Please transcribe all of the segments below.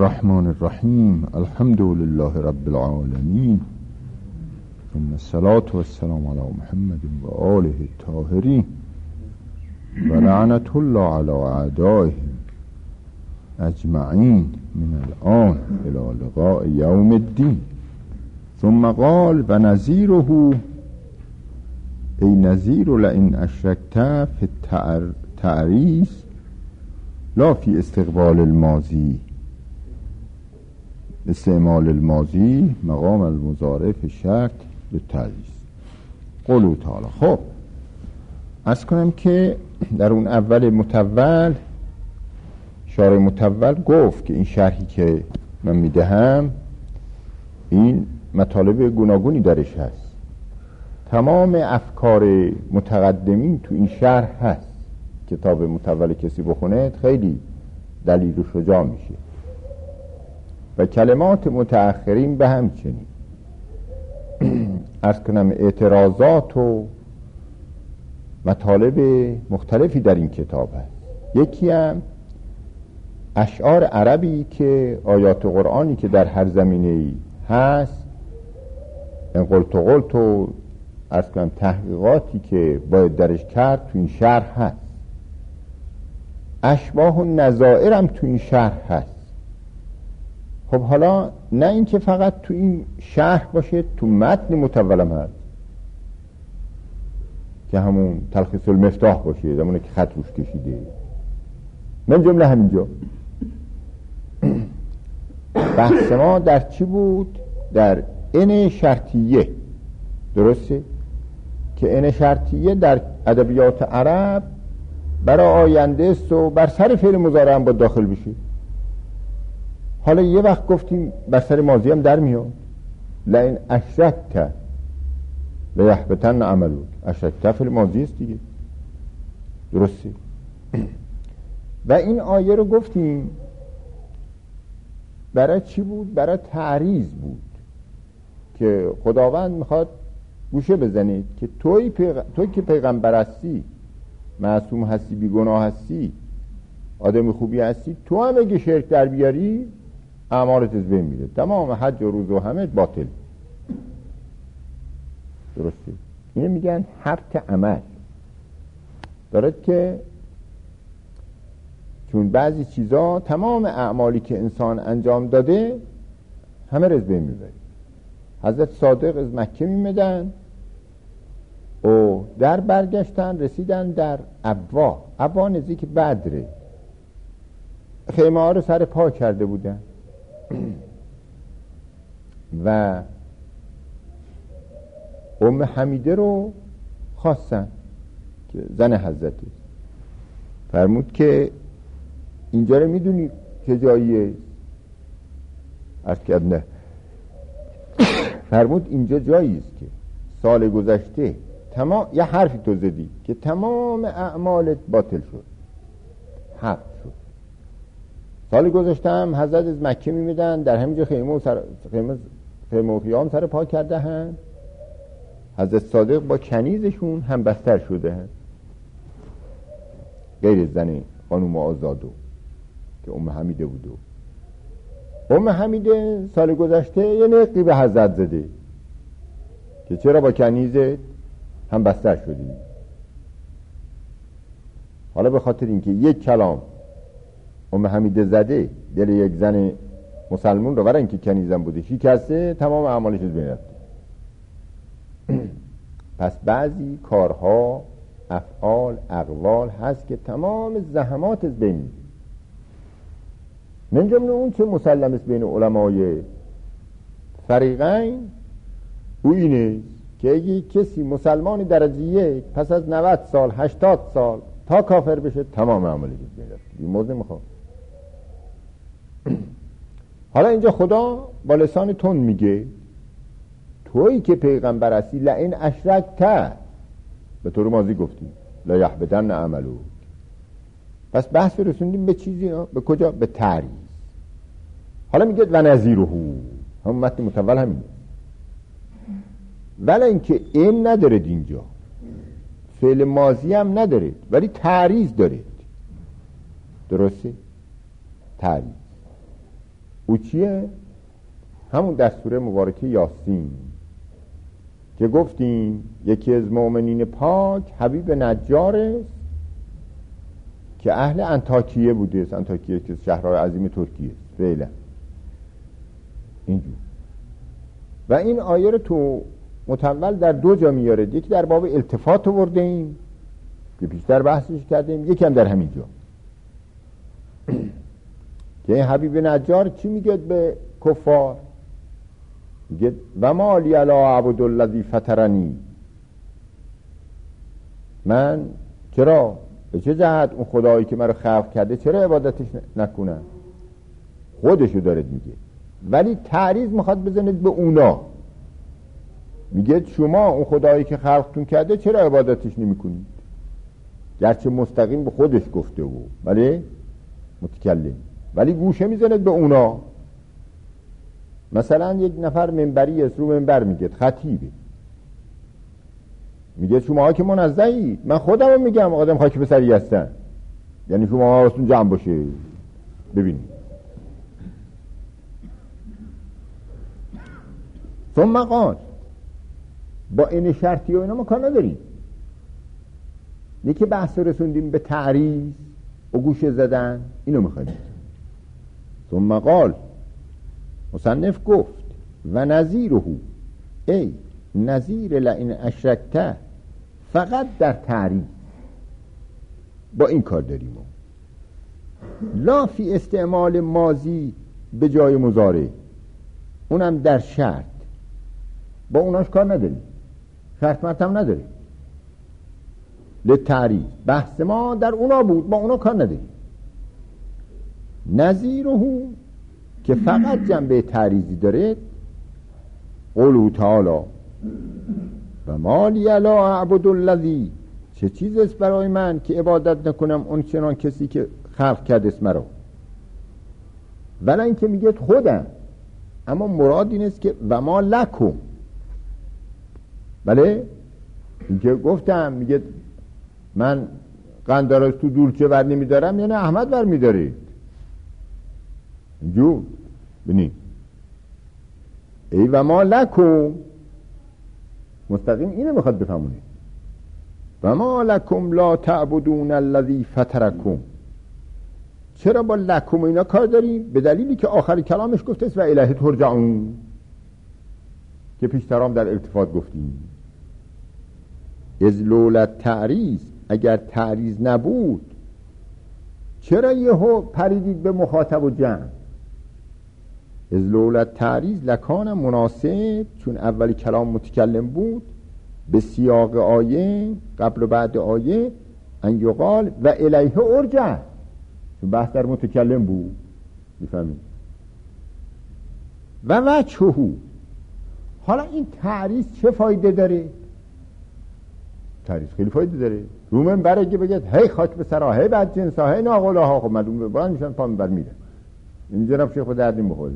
الرحمن الرحیم الحمد لله رب العالمین ثم الصلاة والسلام علی محمد و آله الطاهرین و لعنة الله علی اعدائهم اجمعین من الآن الی لقاء یوم الدین. ثم قال و نظیره ای نظیر لئن اشرکت فی التعریض لا فی استقبال الماضی استعمال الماضی مقام المضارع فی شرط للتعریض قولوا تعالی. خب عرض کنم که در اون اول متول شارح متول گفت که این شرحی که من میدهم این مطالب گوناگونی درش هست، تمام افکار متقدمین تو این شرح هست. کتاب متول کسی بخونه خیلی دلیل و شجاع میشه و کلمات متأخرین به همچنین. عرض کنم اعتراضات و مطالب مختلفی در این کتاب هست. یکی هم اشعار عربی که آیات قرآنی که در هر زمینه‌ای هست، این قلت و عرض کنم تحقیقاتی که باید درش کرد تو این شرح هست. اشباه و نظائر هم تو این شرح هست. خب حالا نه این که فقط تو این شرح باشه، تو متن متولم هست که همون تلخیص المفتاح باشه، زمانه که خط روش کشیده. من جمله همینجا بحث ما در چی بود؟ در ان شرطیه. درسته که ان شرطیه در ادبیات عرب برای آینده است و بر سر فعل مضارع هم با داخل بشه. حالا یه وقت گفتیم بر سر ماضی هم در میاد، لئن اشرکت لیحبطن عملک. اشرکت فعل ماضی است دیگه، درسته؟ و این آیه رو گفتیم برای چی بود؟ برای تعریض بود که خداوند میخواد گوشه بزنید که توی که پیغمبر هستی، معصوم هستی، بیگناه هستی، آدم خوبی هستی، تو هم اگه شرک در بیاری اعمالت از بین میره، تمام حج و روز و همه باطل. درسته؟ اینه میگن حبط عمل دارد که چون بعضی چیزا تمام اعمالی که انسان انجام داده همه رز بین میبره. حضرت صادق از مکه میمدن و در برگشتن رسیدن در ابوا نزدیک بدره، خیمه ها رو سر پا کرده بودن و ام حمیده رو خواستن که زن حضرتی. فرمود که اینجا رو میدونی که جاییه؟ عرض کرد نه. فرمود اینجا جایی است که سال گذشته یه حرفی تو زدی که تمام اعمالت باطل شد، حق شد. سال گذشته هم حضرت از مکه میمیدن، در همینجا خیمه و خیام سر پا کرده هن. حضرت صادق با کنیزشون هم بستر شده هن، غیر زن خانوم آزادو که ام حمیده بودو. ام حمیده سال گذشته یه نقی به حضرت زده که چرا با کنیزت هم بستر شدی. حالا به خاطر اینکه یک کلام ام حمیده زده دل یک زن مسلمون رو، برای اینکه کنیزم بوده، شکسته، تمام اعمالش از بین رفته. پس بعضی کارها، افعال، اقوال هست که تمام زحمات از بین میره. من جمله اون چه مسلم است بین علمای فریقین او اینه که اگه کسی مسلمانی درجه یک پس از 90 سال 80 سال تا کافر بشه تمام عملی بین رفته. این موضوع میخوام. حالا اینجا خدا با لسان تون میگه تویی که پیغمبر هستی لئن اشرکت، به طور ماضی گفتیم لا یحبطن عملک. پس بحث رسوندیم به چیزی، به کجا؟ به تعریض. حالا میگه و نظیره، هم متن متول همینه، ولی اینکه این ندارد، اینجا فعل ماضی هم ندارد ولی تعریض دارد. درسته؟ تعریض او چیه؟ همون در سوره مبارکه یاسین که گفتیم یکی از مؤمنین پاک حبیب نجار است که اهل انطاکیه بوده است. انطاکیه که شهرهای عظیم ترکیه است فعلا اینجور. و این آیه رو تو متول در دو جا میاره، یکی در باب التفات آورده ایم که بیشتر بحثش کردیم، یکی هم در همین جا که این حبیب نجار چی میگه به کفار؟ میگه و ما لی الا اعبد الذی فطرنی، من چرا به چه جهت اون خدایی که مرا خلق کرده چرا عبادتش نکنم؟ خودشو داره میگه، ولی تعریض میخواد بزنید به اونا. میگه شما اون خدایی که خلقتون کرده چرا عبادتش نمیکنید؟ گرچه مستقیم به خودش گفته بود ولی متکلم، ولی گوشه میزنید به اونا. مثلا یک نفر منبری است، رو منبر میگه، خطیبه، میگه شما که منزهید، من خودمو میگم آدم خاک به سری هستن، یعنی شما حواستون جمع باشه. ببینید ثم قال، با این شرطی و اینا ما کار نداریم. یکی بحث رسوندیم به تعریض و گوشه زدن، اینو میخوایم. ثم قال، مصنف گفت و نظیره، ای نظیر لئن اشرکت، فقط در تعریض با این کار داریم. لا فی استعمال ماضی به جای مضارع، اونم در شرط، با اوناش کار نداریم، شرط مرتم نداریم. للتعریض، بحث ما در اونا بود، با اونا کار نداریم. نظیره که فقط جنبه تعریضی داره، قوله تعالی و ما لی الا اعبد الذی، چه چیز است برای من که عبادت نکنم اون چنان کسی که خلق کرده است مرا. ولی این که میگه خودم، اما مراد این است که و ما لکم. بله این که گفتم میگه من قنداراز تو دولچه بر نمیدارم، یعنی احمد بر میداره. اینجور ببینید، ای و ما لکم، مستقیم اینو میخواد بفهمونه. و ما لکم لا تعبدون الذی فطرکم، چرا با لکم اینا کار داریم؟ به دلیلی که آخر کلامش گفته است و الیه ترجعون، که پیشترام در التفات گفتیم. از لولا تعریض، اگر تعریض نبود چرا یهو پریدید به مخاطب و جمع؟ از لولا تعریض لکان مناسب، چون اولی کلام متکلم بود، به سیاق آیه قبل و بعد آیه ان یقال و الیه ارجع، چون بحث در متکلم بود. میفهمید؟ و وجهه، حالا این تعریض چه فایده داره؟ تعریض خیلی فایده داره. رو منبر اگه بگید هی خاک به سرها، هی بد جنسا، هی ناقلاها، خب مردم بلند میشن پا منبر میره. این جناب شیخ به دردیم بخوره.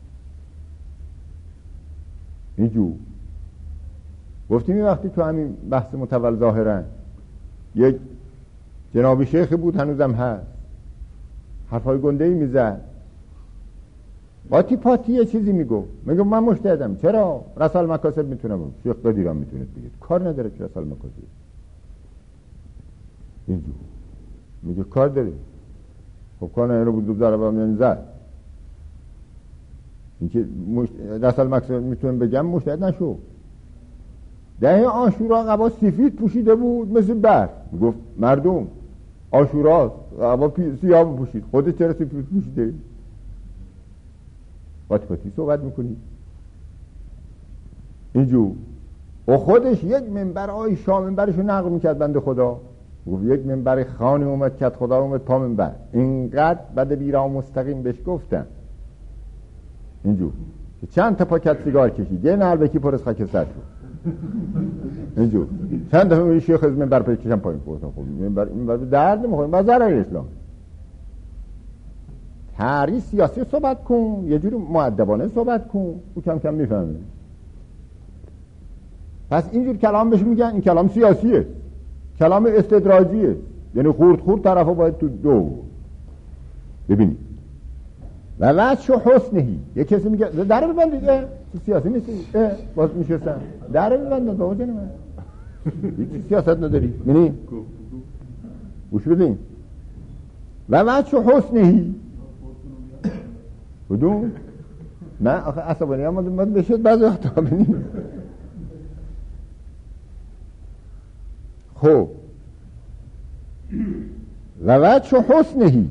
اینجور گفتیم این وقتی تو همین بحث متول ظاهرن یک جناب شیخ بود، هنوزم هست، حرفای گنده‌ای میزد، قاطی پاتی یه چیزی میگو، میگم من مجتهدم، چرا رسال مکاسب میتونم، شیخ قدیرم میتونه بگید، کار نداره که رسال مکاسب. اینجور میگه کار داره، خب کار نداره بود ضربم نزد. اینکه رسال مکاسب میتونم بگم مجتهد نشو. دهه عاشورا قبا سفید پوشیده بود مثل برف، میگفت مردم عاشورا قبا سیاه پوشید، خودت چرا سفید پوشیده؟ باتی صحبت میکنی. اینجور و خودش یک منبر آی شاه منبرشو نقل میکرد بنده خدا، گفت یک منبر خانه اومد کت خدا اومد پا منبر، اینقدر بعد بیرا مستقیم بهش گفتم. اینجور چند تا پاکت سیگار کشید، یه نعلبکی پر از خاک سر شد. اینجور چند دفعه این شیخ از منبر پای کشم پایین خورد. خب منبر درد نمیخوریم، با ضرر اسلام. تعریض سیاسی صحبت کن، یه جوری مؤدبانه صحبت کن، او کم کم میفهمه. پس اینجور کلام بهش میگن این کلام سیاسیه، کلام استدراجیه، یعنی خورد طرفا باید تو دو. ببینید و وجه حسنهی. یک کسی میگه در ببندید، سیاسی نیستی، باز میشستن در ببندید بابا جان من، هیچ سیاست نداری. ببین گوش بدین. و وجه حسنهی بدون من آخه عصبانی هم بشد بعضی وقتا. ببین خب و وجه حسنهی،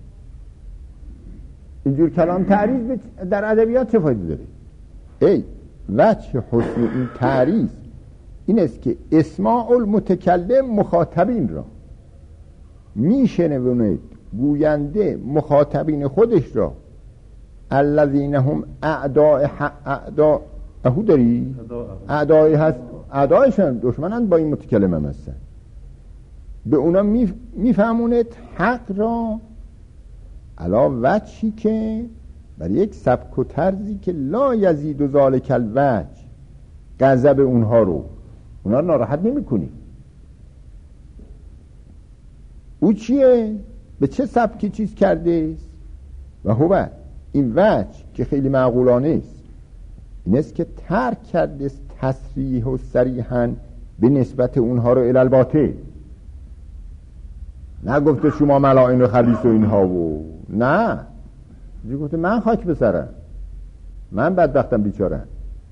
اینجور کلام تعریض در ادبیات چه فایده داره؟ ای وجه حسن این تعریض این است که اسماع المتکلم مخاطبین را میشنوند، گوینده مخاطبین خودش را، الذین هم اعداء داری؟ اعدای هست، اعدایشان دشمنند با این متکلم هم هستن، به اونا میفهموند حق را علا وجهی که بر یک سبک و طرزی که لا یزید ذالک الوجه، غضب اونها رو ناراحت نمی کنی. او چیه؟ به چه سبکی چیز کرده است؟ و هو این وجه که خیلی معقولانه است این است که ترک کرده است تصریح و صریحاً به نسبت اونها رو الی الباطل. نه گفته شما ملائین رو خبیث و اینها و نه، گفته من خاک بسرم، من بدبختم بیچارم.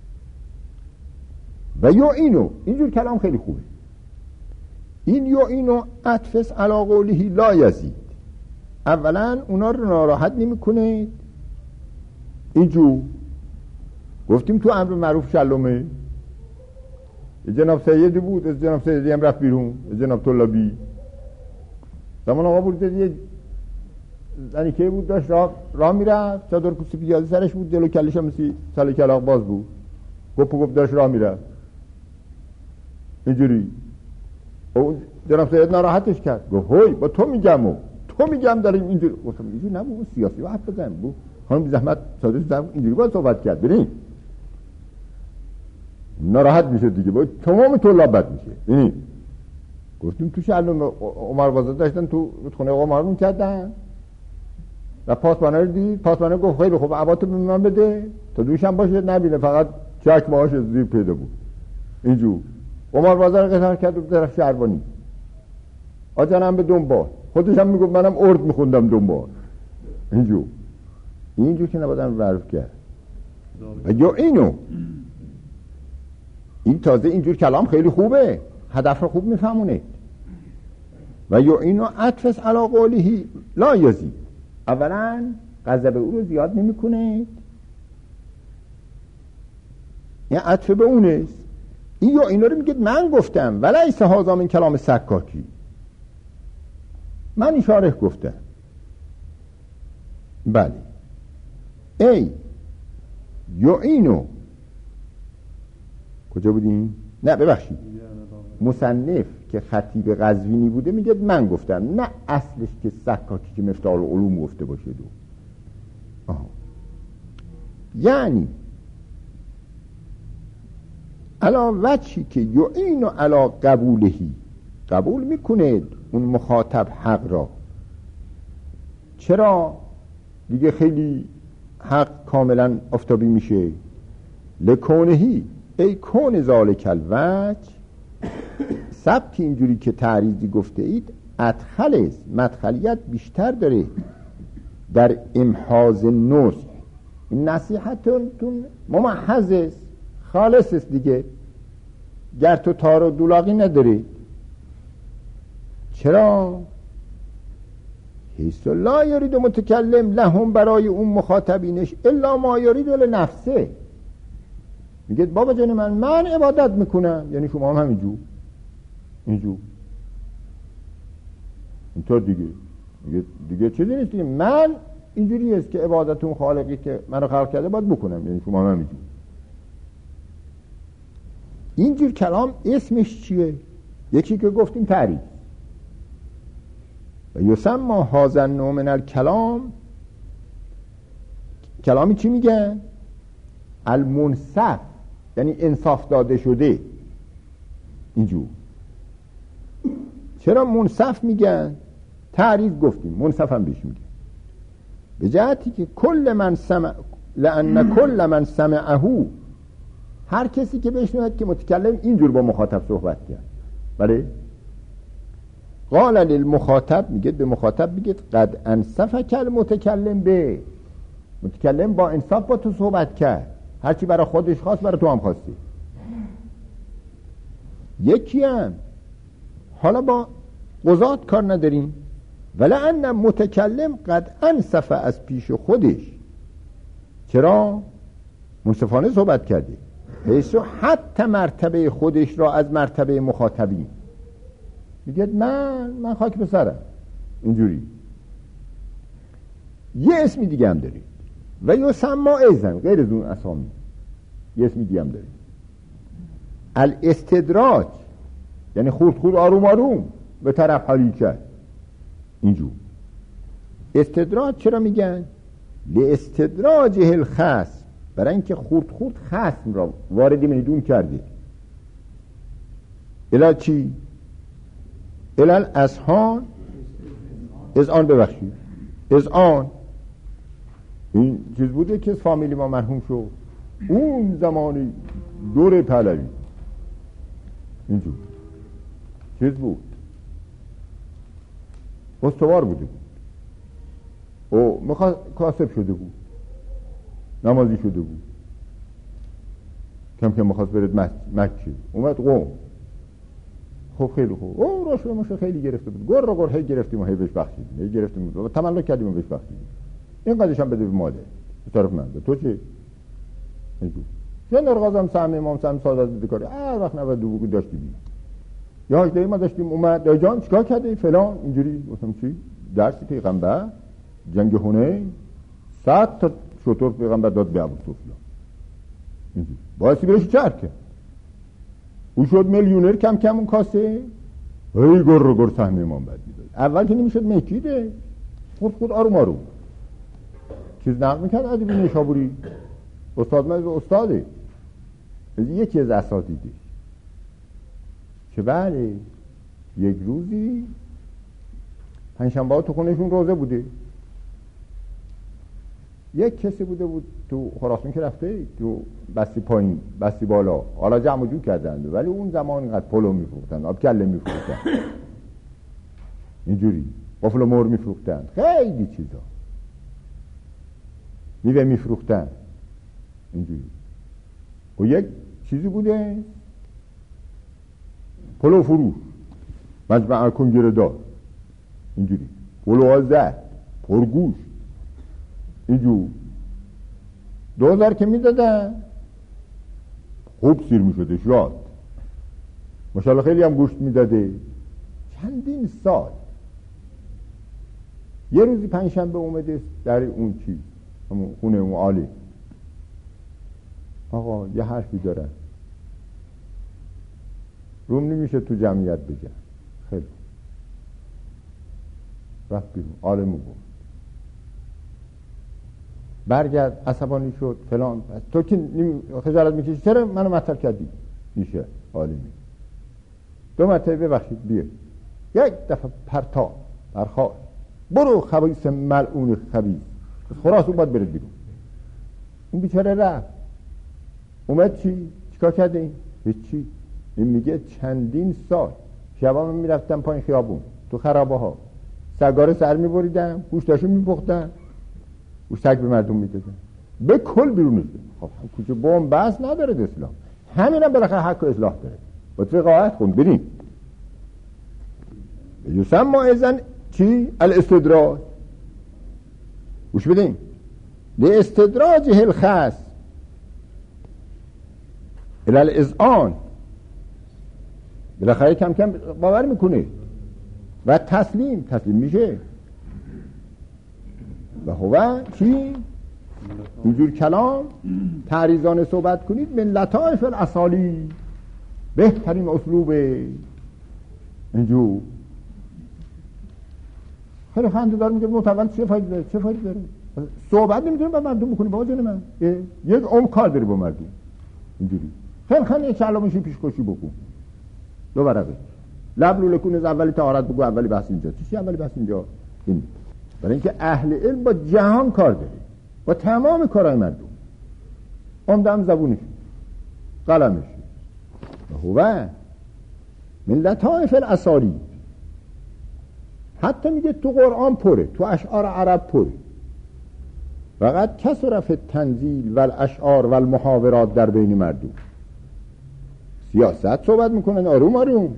و یا اینجور کلام خیلی خوبه. این یا اینو عطفس علی قوله لا یزید، اولا اونا رو ناراحت نمی کنه. اینجور گفتیم تو امر معروف شلومه، جناب سیدی بود، از جناب سیدی هم رفت بیرون، از جناب طلابی زمان آقا بود، یه زنی که بود داشت راه میرفت، چادر کوسی پیاده سرش بود، دل و کلش هم مثل سال کلاغ باز بود، گفت داشت راه میرفت اینجوری. اون جناب سید ناراحتش کرد، گفت هوی با تو میگم داریم اینجوری. گفتم اینجوری نبود، اون سیاسی حرف بزن بود، خانم بی زحمت ساده اینجوری باید صحبت کرد. ببین ناراحت میشه دیگه، با تمام طلاب بد میشه. ببین گفتیم تو شهر عمر بازار داشتن، تو خونه آقا عمر میکردن و پاسبانه رو دید، پاسبانه گفت خیلی خوب عباتو به من بده تا دوشم باشه نبینه، فقط چک ماهاش زیر پیدا بود. اینجور عمر بازار قطار کرد و طرف شهربانی، آجانم به دنبال، خودش هم میگفت منم ارد میخوندم دنبال. اینجور که نبادن معروف کرد. و یا این تازه اینجور کلام خیلی خوبه، هدف رو خوب میفهمونه. و یا اینو عطفس علی قوله لا یزید، اولا غضب او رو زیاد نمیکنه، یعنی عطف به اونست. این یا اینا رو میگه من گفتم ولیس هذا من کلام سکاکی، من اشاره گفتم. بله ای یا اینو کجا بودیم؟ نه ببخشید، مصنف که خطیب قزوینی بوده میگه من گفتم، نه اصلش که سکاکی که مفتاح العلوم گفته باشه. یعنی علا وجهی که یعین علا قبولهی، قبول میکنه اون مخاطب حق را. چرا؟ دیگه خیلی حق کاملا آفتابی میشه. لکونهی ای کون ذالک الوجه، سبک اینجوری که تعریضی گفته اید ادخل است، مدخلیت بیشتر داره در امحاز نصح. این نصیحتون ممحض است، خالص است دیگه، گرت و تار و دولاغی نداره. چرا؟ حیث لا یرید متکلم لهم، برای اون مخاطبینش الا ما یرید لنفسه. میگه بابا جان من عبادت میکنم، یعنی شما هم اینجور اینطور دیگه چیزی نیست دیگه، من اینجوری است که عبادت اون خالقی که منو خلق کرده باید بکنم، یعنی شما هم اینجور کلام اسمش چیه؟ یکی که گفتیم تعریف. و یسمى هذا النوع من الکلام، کلامی چی میگن؟ المنصف، یعنی انصاف داده شده. اینجور چرا منصف میگن؟ تعریف گفتیم، منصف هم بهش میگن. به جهتی که لأن کل من سمعه، هر کسی که بشنود که متکلم اینجور با مخاطب صحبت کرد، بله، قال للمخاطب، میگه به مخاطب میگه قد انصفک المتکلم به، متکلم با انصاف با تو صحبت کرد، هرچی برای خودش خواست برای تو هم خواستی. یکی هم حالا با قضات کار نداریم، ولأن متکلم قد انصف از پیش خودش، چرا؟ منصفانه صحبت کرده، حیث حتی مرتبه خودش را از مرتبه مخاطبین، میگه من خاک به سرم اینجوری. یه اسمی دیگه هم داریم و یسمى ایضا، غیر از اون اسامی یه اسمی دیگه هم داریم، الاستدراج، یعنی خورد خورد آروم آروم به طرف حالی کرد اینجور. استدراج چرا میگن؟ لاستدراجه الخصم، برای اینکه خورد خورد خصم را وارد میدون کرده. الا چی؟ الا الاذهان، اذعان، ببخشید اذعان، این چیز بوده که فامیلی ما مرحوم شد اون زمانی دور پهلوی، اینجور چیز بود، استوار بوده بود، او میخواست کاسب شده بود، نمازی شده بود، کم کم میخواست برد مکه، اومد قوم، خب خیلی خوب، او راشو ماشه خیلی گرفته بود، گر گر هی گرفتیم و هی بهش بخشیدیم، هی گرفتیم و تملک کردیم و بهش بخشیدیم، این قدرش هم بده به ماده به طرف من، به تو چه؟ اینجور چه نرغازم سهم امام سهم سازد دیده کاری، وقت نبود دو بگو داشتیم یا هجده ما داشتیم، اومد دای جان چیکار کرده فلان اینجوری، گفتم چی؟ درسی پیغمبر جنگ حنین 100 تا شطور پیغمبر داد به ابو سفیان، اینجوری باعثی برش چرک کرد، او شد میلیونر کم کم اون کاسه، ای گر گر سهم امام بد میداد، اول که نمیشد میکیده، خود آروم آروم چیز نقل میکرد ادبی نیشابوری، استاد من استاده، یکی از اساتیدش که بله یک روزی پنجشنبه ها تو خونهشون روزه بوده، یک کسی بوده بود تو خراسان که رفته تو بستی پایین بستی بالا، حالا جمع جو کردند، ولی اون زمان اینقدر پلو میفروختن، آب کله میفروختن، اینجوری بافلو مور میفروختن، خیلی چیزا میوه میفروختن اینجوری. و یک چیزی بوده پلو فروش، مجمع کنگره دار اینجوری، پلو زد پرگوش اینجور 2000 که میدادن خوب سیر میشده شاد، ماشاءالله خیلی هم گوشت میداده. چندین سال یه روزی پنجشنبه اومده در اون چیز همون خونه اون عالی، آقا یه حرفی دارن روم نمیشه تو جمعیت بگم، خیلی رفت بیرون، عالمو بود برگرد عصبانی شد فلان، تو که خجالت میکشی چرا منو مطرح کردی؟ میشه عالمی 2 مرتبه ببخشید بیا، یک دفعه پرتا برخواه، برو خبیث ملعون خبیث، خلاص اون باید برد بیرون. اون بیچاره رفت، اومد چیکار کرده این؟ هیچی. این میگه چندین سال شبا من میرفتم پایین خیابون تو خرابه ها، سگاره سر میبریدم، گوشتاشو میپختم، او سگ به مردم میدادن، به کل بیرونش. خب کوچه بوم بس نداره اسلام، همینم بالاخره حق و اصلاح داره، با تو قواعد خون بریم. یسمى ایضا چی؟ الاستدراج، گوش بدین، لاستدراجه الخصم الی الاذعان، بالاخره کم کم باور میکنه و تسلیم میشه. و هو چی؟ اینجور کلام تعریضانه صحبت کنید، من لطائف الاسالی، بهترین اسلوب اینجور. خیلی خنده دار میگه متول چه فایده داره؟ صحبت نمیتونی با مردم بکنی بابا جان من، یک عمر کار داری با مردم اینجوری. خیلی یک کلامشی پیشکشی بکن، 2 ورقه لب لوله کن، از اولی طهارت بگو، اولی بحث اینجا چی اولی بحث اینجا این. برای اینکه اهل علم با جهان کار داره، با تمام کارهای مردم، عمدم زبونش، قلمش، هو من لطائف الاسالیب. حتی میگه تو قرآن پره، تو اشعار عرب پره. فقط کثر فی التنزیل و الاشعار و المحاورات در بین مردم. سیاست صحبت میکنن آروم آروم.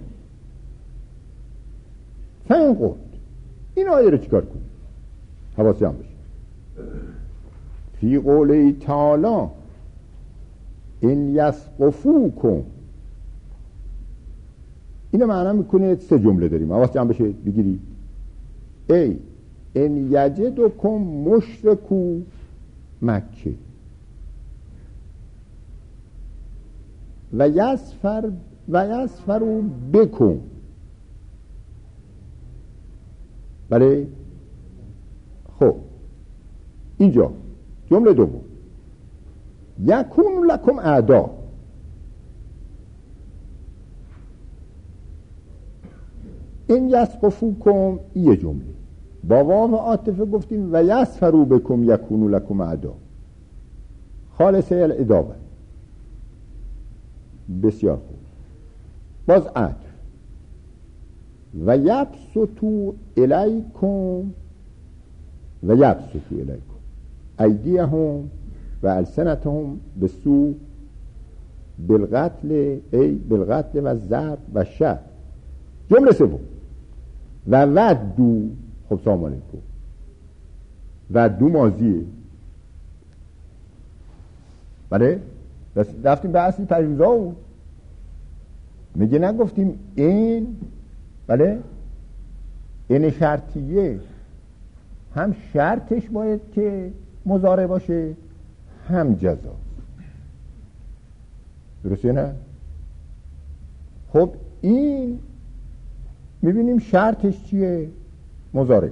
فین قد این آیه رو چیکار کنیم؟ حواسی هم بشه. فی قوله تعالی ان یسقفوکم، اینو معنا میکنه 3 جمله داریم، حواسی هم بشه بگیری. ای ان یجدکم مشرکو مکه و یسفروا بکم. بله خب اینجا جمله دوم یکون لکم اعدا. این یسقفوکم یه جمله با واو عاطفه گفتیم و یسفروا بکم یکون لکم اعدا، خالصه الادابه. بسیار خوب. باز عطف و یبسطوا الیکم ایدیهم و السنتهم بالسوء بالقتل و الضرب و الشتم. جمله سوم و ودو. خب سلام علیکم، ودو ماضیه. بله رفتیم به اصلی تجویزا، میگه نگفتیم این. بله این شرطیه، هم شرطش باید که مضارع باشه هم جزا. درسته نه؟ خب این میبینیم شرطش چیه؟ مضارع.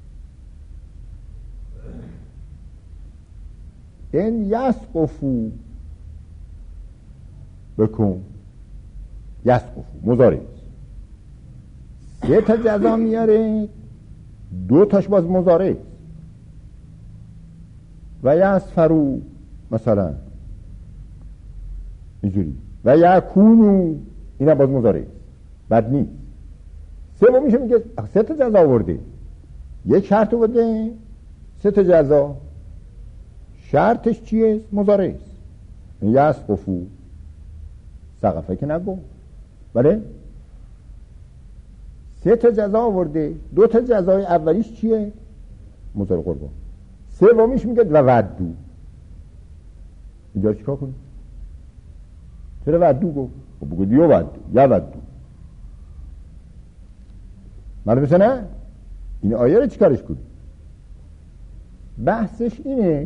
این یسقفو بکن، یسقفو مضارع 3 تا جزا میاره، 2 تاش باز مضارع. و یسفرو مثلا اینجوری و یکونو، اینا باز مضارع، بد نیست. سومیش میگه 3 تا جزا آورده، 1 شرط آورده، 3 تا جزا. شرطش چیه؟ مضارع است. یسقفو سقفه که نگو. بله 3 تا جزا آورده، 2 تا جزای اولیش چیه؟ مضارع قربان. سومیش میگه و ودو. اینجا چیکار کنی؟ چرا ودو گفت؟ خب بگو دیو ودو یا ودو. معلومه نه؟ این آیه رو چیکارش کنی؟ بحثش اینه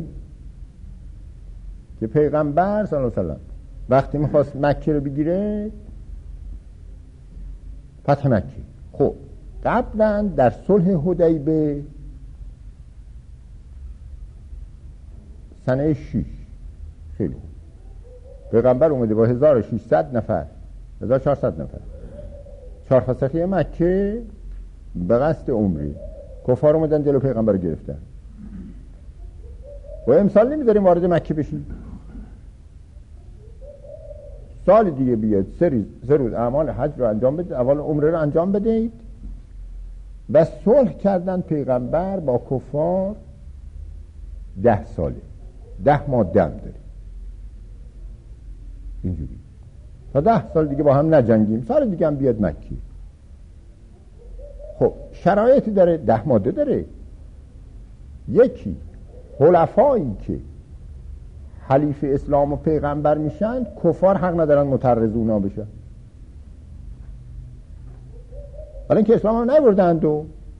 که پیغمبر صلی الله علیه و سلم وقتی میخواست مکه رو بگیره، فتح مکه، خب قبلا در صلح حدیبیه سنه 6 خیلی خوب پیغمبر اومده با 1600 نفر 1400 نفر 4 فسخی مکه به قصد عمره. کفار اومدن جلو پیغمبر رو گرفتن و امسال نمیذاریم وارد مکه بشید، سال دیگه بیاد 3 روز اعمال حج رو انجام بدید، اول عمره رو انجام بدید. و صلح کردن پیغمبر با کفار 10 ساله، 10 ماه دم داره اینجوری تا 10 سال دیگه با هم نجنگیم، سال دیگه هم بیاد مکه. خب شرایطی داره، 10 ماده داره. یکی خلفایی که حلیف اسلام و پیغمبر میشن، کفار حق ندارن مترض اونا بشن، ولی اینکه اسلام هم نبردند و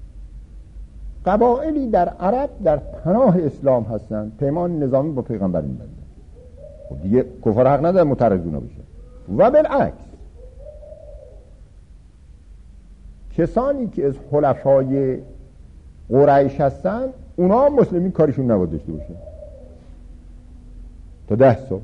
قبائلی در عرب در پناه اسلام هستن، پیمان نظامی با پیغمبر میبندن، خب دیگه کفار حق ندارن مترض اونا بشن. و بالعکس کسانی که از خلفای قریش هستن، اونا هم مسلمین کارشون نباید داشته باشن تا 10 سال.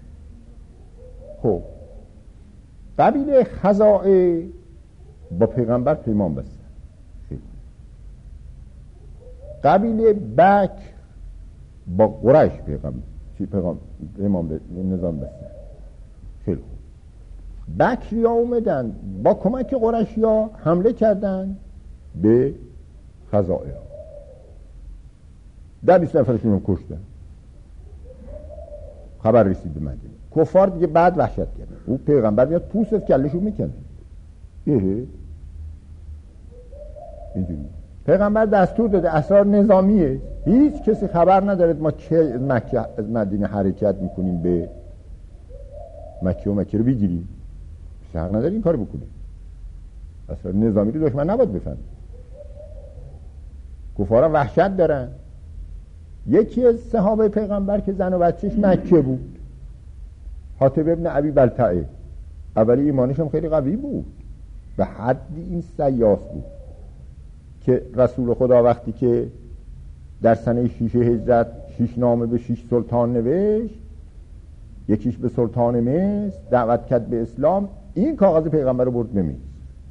خب قبیله خزاعه با پیغمبر پیمان بستن، قبیله بک با قریش پیغام امام نظام بستن. خیلی خوب. بکریا اومدن با کمک قریشیا حمله کردن به خزائر. 20 نفرشون رو کشتن. خبر رسید به مدینه. کفار دیگه بعد وحشت کردن. او پیغمبر میاد پوست از کلشو میکنه. اینجوری پیغمبر دستور داده، اسرار نظامیه، هیچ کسی خبر نداره ما چه از مدینه حرکت میکنیم به مکه و مکه رو بگیریم. حق نداره این کار بکنه. اسرار نظامی رو دشمن نباید بفهمه. کفارا وحشت دارن. یکی از صحابه پیغمبر که زن و بچهش مکه بود، حاتب ابن ابی بلتعه، اولی ایمانش هم خیلی قوی بود، به حدی این سیاس بود که رسول خدا وقتی که در سنه 6 هجرت 6 نامه به 6 سلطان نوشت، یکیش به سلطان مصر دعوت کرد به اسلام، این کاغذ پیغمبر رو برد به مصر.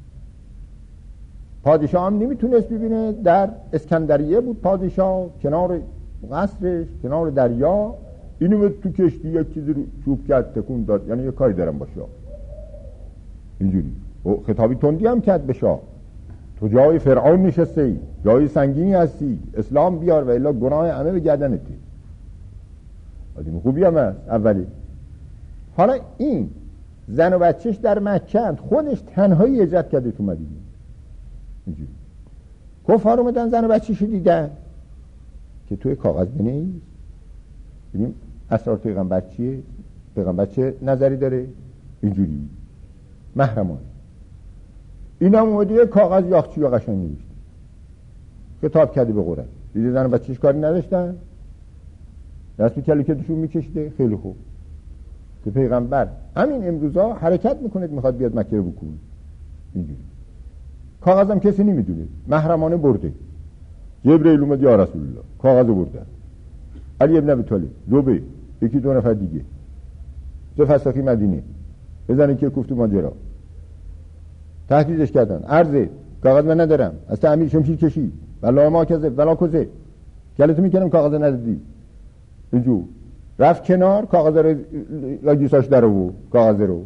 پادشاه هم نمیتونست ببینه، در اسکندریه بود پادشاه، کنار قصرش، کنار دریا، اینو تو کشتی یک چیزی رو چوب کرد تکون داد، یعنی یه کاری دارم با شاه. اینجوری خطابی تندی هم کرد به شاه، تو جای فرعون نشسته ای، جای سنگینی هستی، اسلام بیار و الا گناه همه به گردنتی. آدم خوبی هم هست اولی. حالا این زن و بچهش در مکه، خودش تنهایی هجرت کرده تو مدینه. اینجوری کفار اومدن زن و بچه‌شو دیدن که توی کاغذ بنویس، ببینیم اسرار پیغمبر چیه، پیغمبر چه نظری داره. اینجوری محرمانه. این هم اومده کاغذ یاخچی و قشنگ نوشته، خطاب کرده به قریش. دیده زن و بچه‌ش کاری نداشتن، دست به کلکتشون میکشیده. خیلی خوب که پیغمبر همین امروزا حرکت میکنه، میخواد بیاد مکه رو بکنه. اینجوری کاغذم کسی نمیدونه، محرمانه برده. جبرئیل اومد، یا رسول الله کاغذ برده. علی ابن ابی طالب، زبیر، یکی دو نفر دیگه، دو فساخی مدینه بزنه که گفت ماجرا، تهدیدش کردن، عرضه کاغذ من ندارم، از تعمیر شمشیر کشی، والله ما کذب ولا کذب، گلتو میکنم کاغذ ندادی. اینجور رفت کنار، کاغذ رو لاگیساش در آورد، کاغذ رو.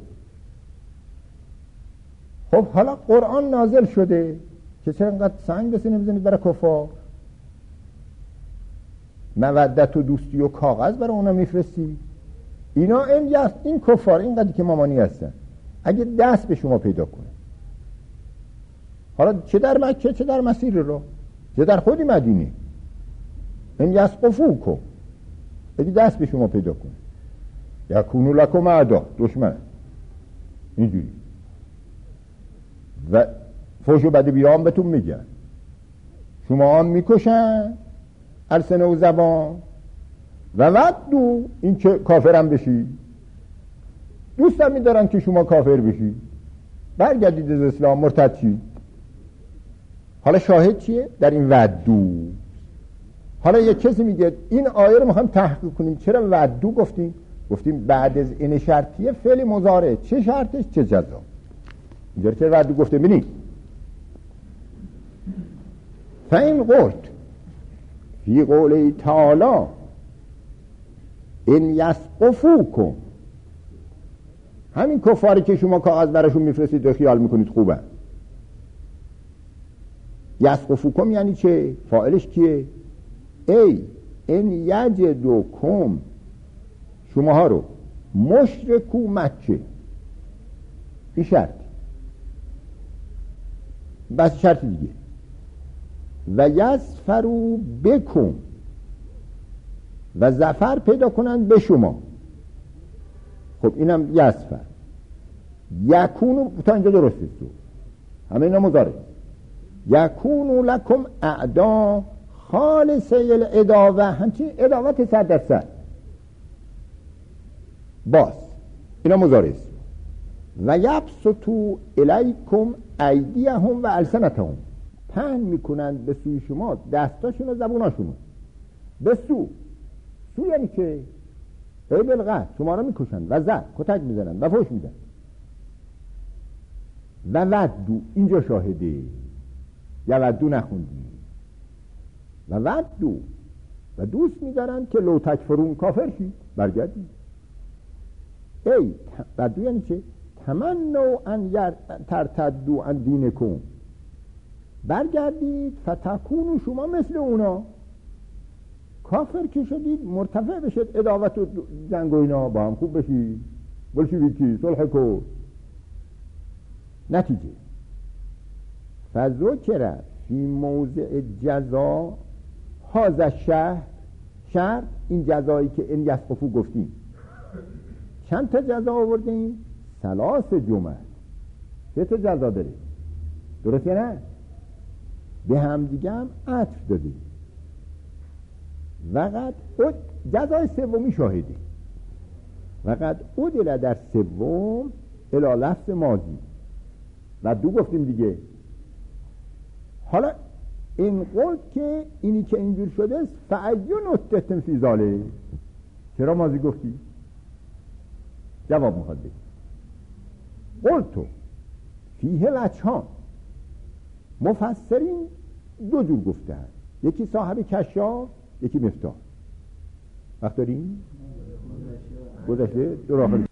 خب حالا قرآن نازل شده که چرا انقدر سنگ به سینه بزنید برای کفار؟ مودت و دوستی و کاغذ برای اونا میفرستی؟ اینا این کفار اینقدر که مامانی هستن، اگه دست به شما پیدا کنه، حالا چه در مکه چه در مسیر رو چه در خودی مدینه، این یسقفوکم، اگه دست به شما پیدا کنه، یکونو لکم اعدا، دشمن. اینجوری و فوش و بد بیام بهتون میگن، شما هم میکشن السنه و زبان و ودو، این که کافرم بشی، دوستم میدارن که شما کافر بشی، برگردید از اسلام، مرتد شی. حالا شاهد چیه در این ودو؟ حالا یک کسی میگه این آیه رو میخوایم تحقیق کنیم، چرا ودو گفتیم بعد از این شرطیه فعل مضارع، چه شرطش چه جزا. اینجا چرا ودو گفته؟ ببینید فین قلت فی قوله تعالی این یسقفوکم، همین کفاری که شما کاغذ براشون میفرستید و خیال میکنید خوبه. یسقفوکم یعنی چه؟ فاعلش کیه؟ ای این یجدوکم، شماها رو مشرکو مکه، این شرط، بس شرط دیگه، و یظفروا بکم، و ظفر پیدا کنند به شما. خب اینم یظفر. یکونو تا اینجا درسته، تو همه اینا مضارع. یکونو لکم اعدا خالصه الاداوه، همچین اداوت 100%. باز اینا مضارع است. و یبسطوا الیکم ایدیهم و السنتهم، پهن میکنند به سوی شما دستاشون و زبوناشون. به سو یعنی که ای بلغت، شما رو میکشن، و زد کتک میزنن و فوش میدن. و ودو اینجا شاهده، یا ودو نخوندی، ودو و دوست می‌دارن که لو تکفرون کافر شید برگردید. ودو یعنی چه؟ تمنوا ان ترتدوا عن دینکم، برگردید فتکونوا شما مثل اونا، کافر که شدید مرتفع بشید عداوت و جنگ و اینا با هم خوب بشید، بلشویکی صلح کن. نتیجه فذکر فی موضع جزا هذا شهر این جزایی که این یسقفو گفتیم چند تا جزا آوردیم؟ 3 جمل، 3 تا جزا داره، درسته نه؟ به هم دیگه هم عطف دادیم. وقت جزای سومی شاهده، وقت عدل در سوم الی لفظ ماضی و دو گفتیم دیگه. حالا این قلت که اینی که اینجور شده است فعیون اتتن فی ذاله، چرا ماضی گفتی؟ جواب میخواد بگی. قلتو فیه وجهان، مفسرین 2 جور گفته هست، یکی صاحب کشاف، یکی مفتاح. وقت داریم؟ گذشته؟ دور آخر